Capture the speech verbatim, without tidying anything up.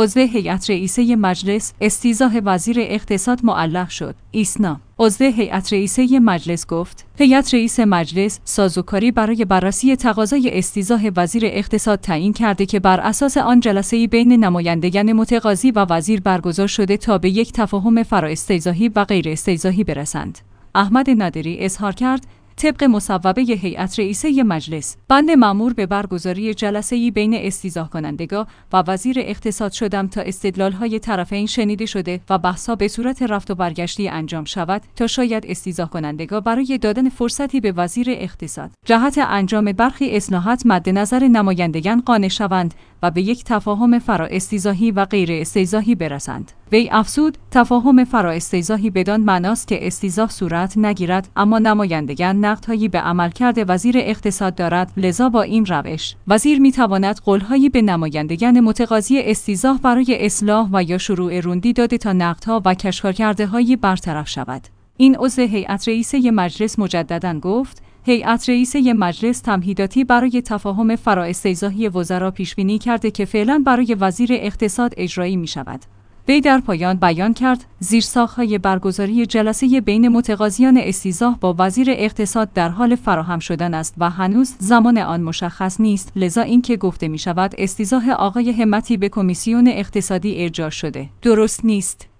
عضو هیئت رئیسه مجلس استیضاح وزیر اقتصاد معلق شد. ایسنا عضو هیئت رئیسه مجلس گفت: هیئت رئیس مجلس سازوکاری برای بررسی تقاضای استیضاح وزیر اقتصاد تعیین کرده که بر اساس آن جلسه‌ای بین نمایندگان متقاضی و وزیر برگزار شده تا به یک تفاهم فرااستیضاحی و غیر استیضاحی برسند. احمد نادری اظهار کرد طبق مصوبه هیئت رئیسه مجلس بند مأمور به برگزاری جلسه‌ای بین استیضاح کنندگان و وزیر اقتصاد شدم تا استدلال‌های طرفین شنیده شده و بحث‌ها به صورت رفت و برگشتی انجام شود تا شاید استیضاح کنندگان برای دادن فرصتی به وزیر اقتصاد جهت انجام برخی اصلاحات مد نظر نمایندگان قانع شوند و به یک تفاهم فرااستیضاحی و غیر استیضاحی برسند. وی افزود تفاهم فرااستیضاحی بدان معناست که استیضاح صورت نگیرد، اما نمایندگان نقدهایی به عملکرد وزیر اقتصاد دارد، لذا با این روش وزیر میتواند قولهایی به نمایندگان متقاضی استیضاح برای اصلاح و یا شروع روندی داده تا نقدها و کشکارکرده‌هایی برطرف شود. این عضو هیئت رئیسه مجلس مجدداً گفت هیئت رئیسه مجلس تمهیداتی برای تفاهم فرااستیضاحی وزرا پیش‌بینی کرده که فعلا برای وزیر اقتصاد اجرایی می شود. وی در پایان بیان کرد زیرساخت‌های برگزاری جلسه بین متقاضیان استیضاح با وزیر اقتصاد در حال فراهم شدن است و هنوز زمان آن مشخص نیست، لذا اینکه گفته می شود استیضاح آقای همتی به کمیسیون اقتصادی ارجاع شده درست نیست.